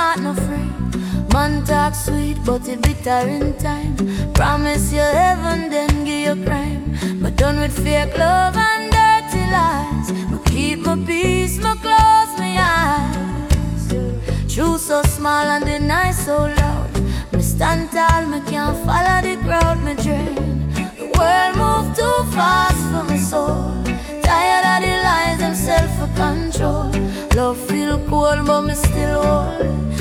heart no free. Man talk sweet, but it bitter in time. Promise you heaven, then give you crime. But done with fake love and dirty lies. But keep my peace, my close my eyes. Truth so small and the night so loud. Me stand tall, me can't follow the crowd, me drain. The world move too fast for my soul. Tired of the lies, them self-control. Love feel cold, but me still hold.